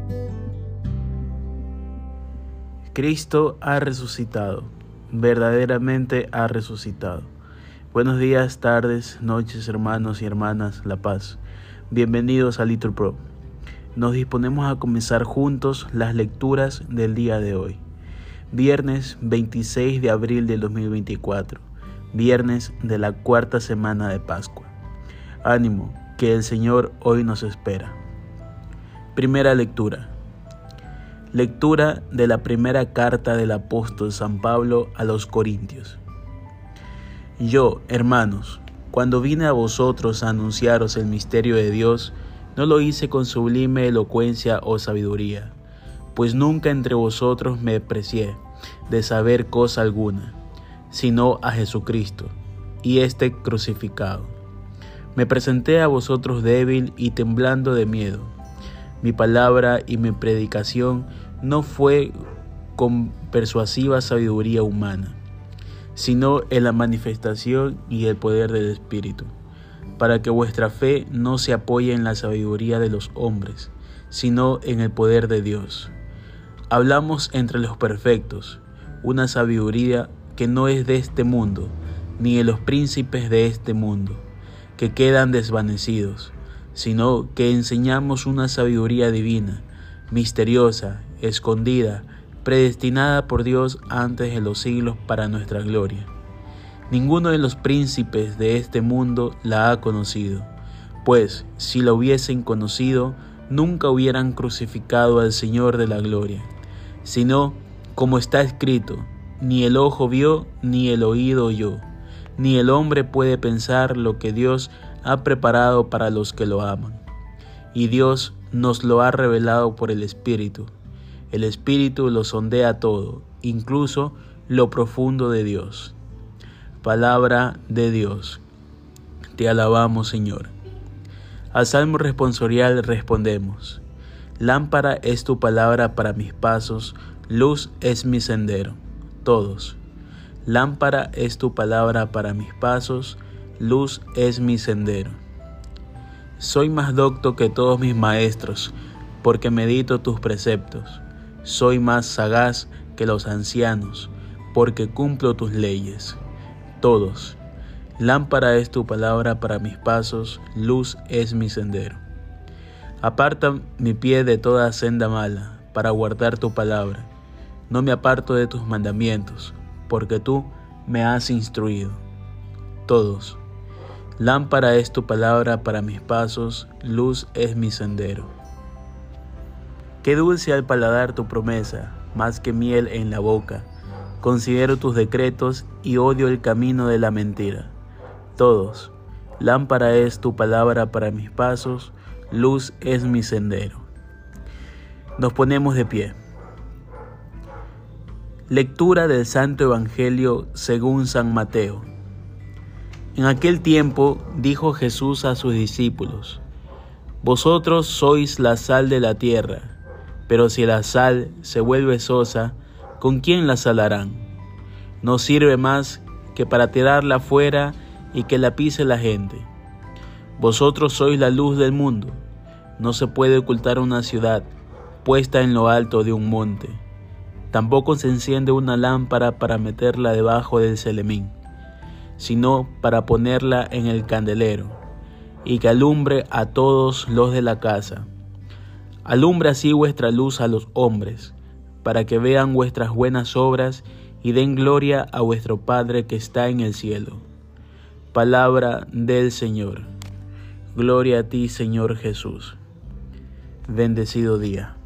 Cristo ha resucitado, verdaderamente ha resucitado. Buenos días, tardes, noches, hermanos y hermanas La Paz. Bienvenidos a Little Pro. Nos disponemos a comenzar juntos las lecturas del día de hoy. Viernes 26 de abril del 2024, viernes de la cuarta semana de Pascua. Ánimo, que el Señor hoy nos espera. Primera lectura. Lectura de la primera carta del apóstol San Pablo a los Corintios. Yo, hermanos, cuando vine a vosotros a anunciaros el misterio de Dios, no lo hice con sublime elocuencia o sabiduría, pues nunca entre vosotros me precié de saber cosa alguna, sino a Jesucristo, y éste crucificado. Me presenté a vosotros débil y temblando de miedo. Mi palabra y mi predicación no fue con persuasiva sabiduría humana, sino en la manifestación y el poder del Espíritu, para que vuestra fe no se apoye en la sabiduría de los hombres, sino en el poder de Dios. Hablamos entre los perfectos, una sabiduría que no es de este mundo, ni de los príncipes de este mundo, que quedan desvanecidos, sino que enseñamos una sabiduría divina, misteriosa, escondida, predestinada por Dios antes de los siglos para nuestra gloria. Ninguno de los príncipes de este mundo la ha conocido, pues si la hubiesen conocido, nunca hubieran crucificado al Señor de la gloria, sino, como está escrito, ni el ojo vio, ni el oído oyó, ni el hombre puede pensar lo que Dios ha preparado para los que lo aman. Y Dios nos lo ha revelado por el Espíritu. El Espíritu lo sondea todo, incluso lo profundo de Dios. Palabra de Dios. Te alabamos, Señor. Al Salmo responsorial respondemos: Lámpara es tu palabra para mis pasos, luz es mi sendero. Todos. Lámpara es tu palabra para mis pasos, luz es mi sendero. Soy más docto que todos mis maestros, porque medito tus preceptos. Soy más sagaz que los ancianos, porque cumplo tus leyes. Todos. Lámpara es tu palabra para mis pasos, luz es mi sendero. Aparta mi pie de toda senda mala, para guardar tu palabra. No me aparto de tus mandamientos, porque tú me has instruido. Todos. Lámpara es tu palabra para mis pasos, luz es mi sendero. Qué dulce al paladar tu promesa, más que miel en la boca. Considero tus decretos y odio el camino de la mentira. Todos. Lámpara es tu palabra para mis pasos, luz es mi sendero. Nos ponemos de pie. Lectura del Santo Evangelio según San Mateo. En aquel tiempo dijo Jesús a sus discípulos: Vosotros sois la sal de la tierra, pero si la sal se vuelve sosa, ¿con quién la salarán? No sirve más que para tirarla fuera y que la pise la gente. Vosotros sois la luz del mundo. No se puede ocultar una ciudad puesta en lo alto de un monte. Tampoco se enciende una lámpara para meterla debajo del celemín, sino para ponerla en el candelero, y que alumbre a todos los de la casa. Alumbre así vuestra luz a los hombres, para que vean vuestras buenas obras y den gloria a vuestro Padre que está en el cielo. Palabra del Señor. Gloria a ti, Señor Jesús. Bendecido día.